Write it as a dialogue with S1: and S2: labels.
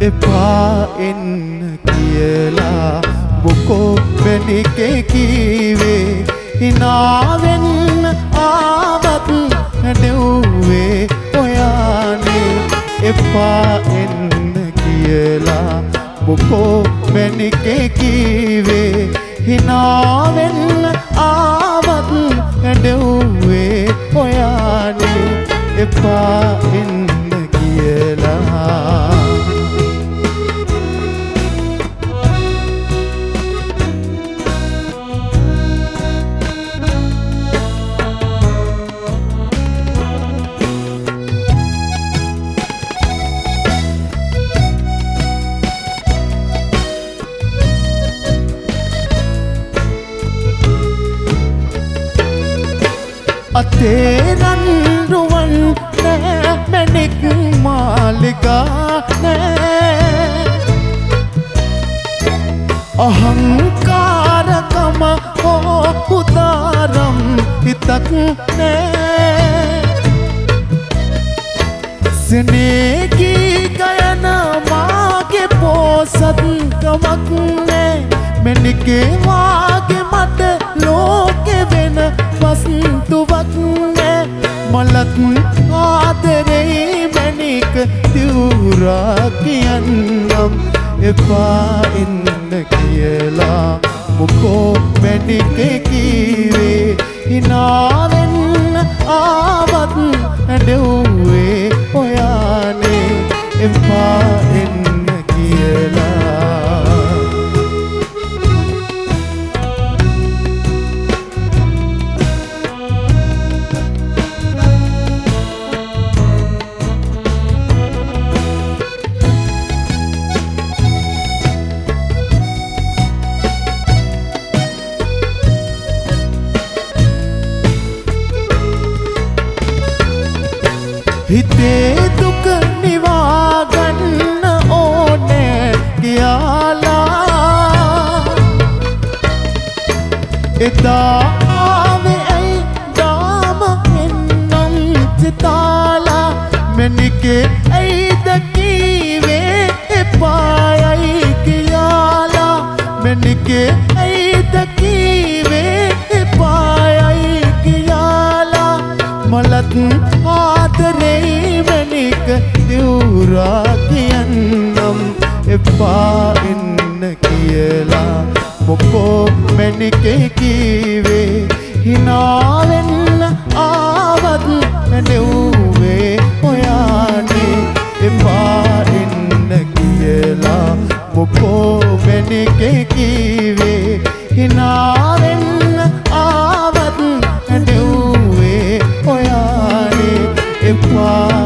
S1: එපා එන්න කියලා මොකෝ වෙනිකේ කීවේ හිනාවෙන් ආවත් හැඩුවේ ඔයානේ එපා එන්න කියලා මොකෝ වෙනිකේ කීවේ හිනාවෙන් ආවත් හැඩුවේ ඔයානේ එපා එන්න කියලා අතේ රන්රුවන් නෑ මැණික් මාලිකා නෑ අහංකාරකම හෝ උදාරම් හිතක් නෑ සෙනෙහි ගයන මාගේ පෝසත්කමක් නෑ මැණිකේ වාගේ මට ලෝකෙ වෙන වස්තුවක් නෑ මලත් ආදරේ මැණික දිවුරා කියන්නම් එපා එන්න කියලා මොකෝ මැණිකේ කීවේ හිනාවෙන් ආවත් හැඩුවේ ඔයානේ එපා එන්න කියලා හිතේ දුක නිවා ගන්න ඕනේ කියලා එදා ආවේ ඇයි දාම එන්නම් සිතාලා මැණිකේ ඇයිද කීවේ එපායයි කියලා මැණිකේ ඇයිද කීවේ එපායයි කියලා මලත් ආදරේ මැණික දිවුරා කියන්නම් එපා එන්න කියලා මොකෝ මැණිකේ කීවේ හිනාවෙන් ආවත් හැඩුවේ ඔයානේ එපා එන්න කියලා මොකෝ මැණිකේ කීවේ හිනාවෙන් ආවත් හැඩුවේ ඔයානේ එපා